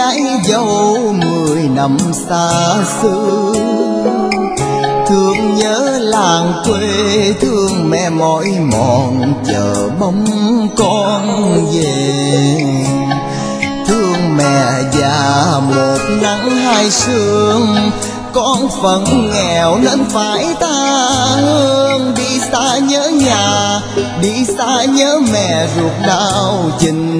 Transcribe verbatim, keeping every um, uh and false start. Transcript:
gái dâu mười năm xa xưa. Thương nhớ làng quê, thương mẹ mỏi mòn chờ bóng con về. Thương mẹ già một nắng hai sương, con phận nghèo nên phải tha hương. Đi xa nhớ nhà, đi xa nhớ mẹ ruột đau, tình